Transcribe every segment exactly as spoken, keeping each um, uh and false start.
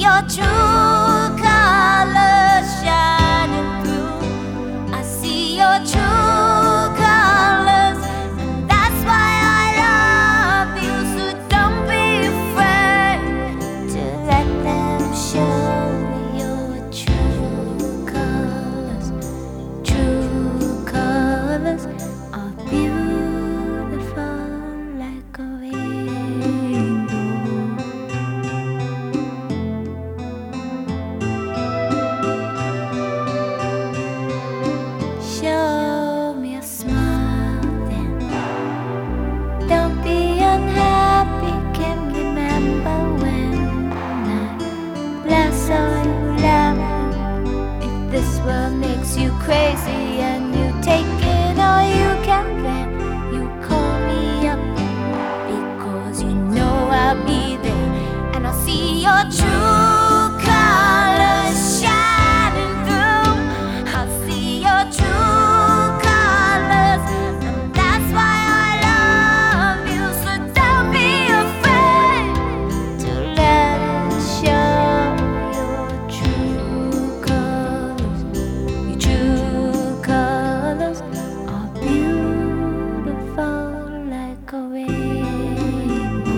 your true colors shining through. I see your true colors, and that's why I love you. So don't be afraid to let them show your true colors. True colors are beautiful like a rainbow. Show me a smile then. Don't be unhappy. Can remember when I last saw you laughing. If this world makes you crazy and you take it all you can, then you call me up, because you know I'll be there, and I'll see your true colors shining through. I'll see your true colors, and that's why I love you. So don't be afraid to let it show your true colors. Your true colors are beautiful like a rainbow.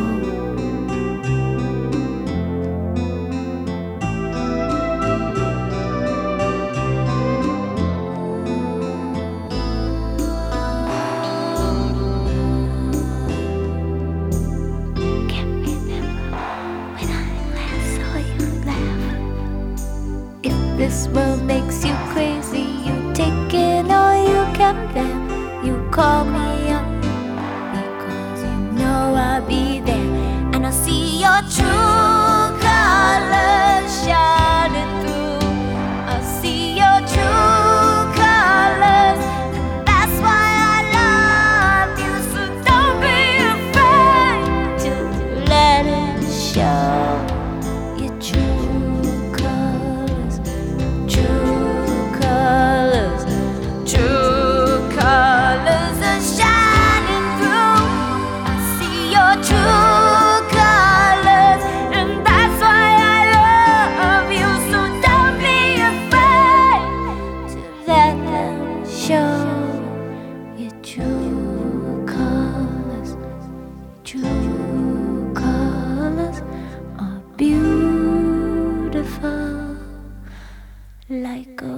Can't remember when I last saw you laugh. If this world makes you crazy, you take it all you can, then you call me up, because you know I'll be there, and I'll see your true colors shining through. I'll see your true colors, and that's why I love you. So don't be afraid to let it show your true colors. True colors, true colors are shining through. I see your true colors, and that's why I love you. So don't be afraid to let them show your true colors. True colors are beautiful like a